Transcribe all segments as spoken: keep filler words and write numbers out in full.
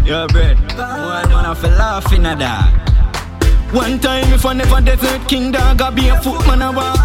Yo, bread. One man have to laugh in a dog. One time if I never desert king dog, I be a foot man a walk.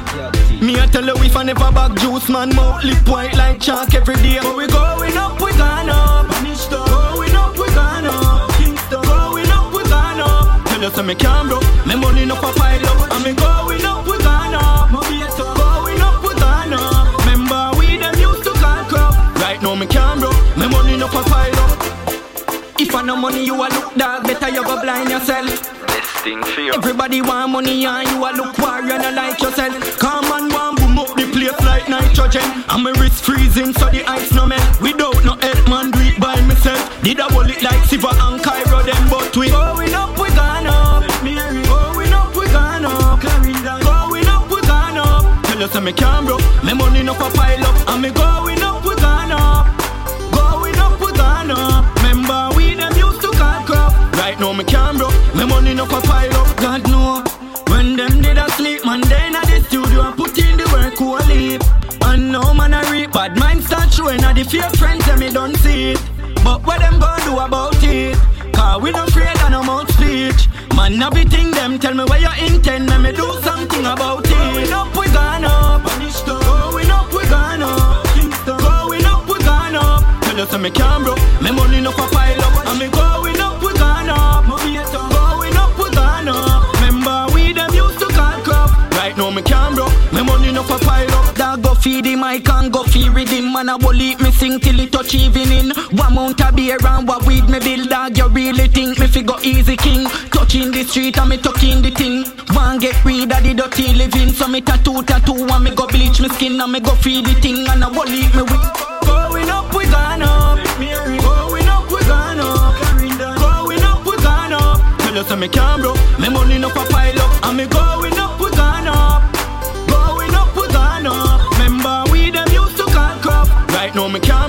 Me I tell you if I never back juice man, mouth lip white like chalk every day. But we going up, we gone up. Going up, we gone up. Going up, we gone up. Tell you so me can't broke, me money no for pile up. And me going up, we gone up. Going up, we gone up. Remember we them used to call crop. Right now me can't broke, me money no for pile up. If I no money you a look dog, better you go blind yourself. Everybody want money and you a look warrior and like yourself. Come on one boom up the place like nitrogen. And my wrist freezing so the ice no melt. Without no help man do it by myself. Did I hold it like Siva and Cairo them, but we going up we gone up. Going up we gone up. Going up we gone up. Tell us me can't broke, me money no for pile up. And me going up we gone up. Going up we gone up. Remember we them used to call crop. Right now me can't broke, me money no for pile up. God know, when them did a sleep, man they in the studio and put in the work who a leap. And no man a reap, bad mind start showing at the fear friends them me don't see it. But what them gonna do about it? Cause we don't afraid of no mouth speech. Man everything them tell me where you intend, let me do something about it. Going up we gone up. Going up we gone up. Going up we gone up. Tell you so me can't broke, me money no for pile up. And me going up we gone up. Going up we gone up. Remember we them used to call crop. Right now me can't broke, me money no for pile up. Dog go feed him, I can't go feed him. Man I will eat me sing till it touch evening. One mount a beer and what weed me build dog. You really think me fi go easy king? Touching the street and me tucking the thing. One get rid of the dirty living. So me tattoo tattoo and me go bleach me skin. And me go feed the thing and I will eat me with. Going up we gone up. Going up we gone up. Going up we gone up. Tell you so me can't broke, me money no for pile up. And me going up we gone up. Going up we gone up. Remember we them used to call crop. Right now me can't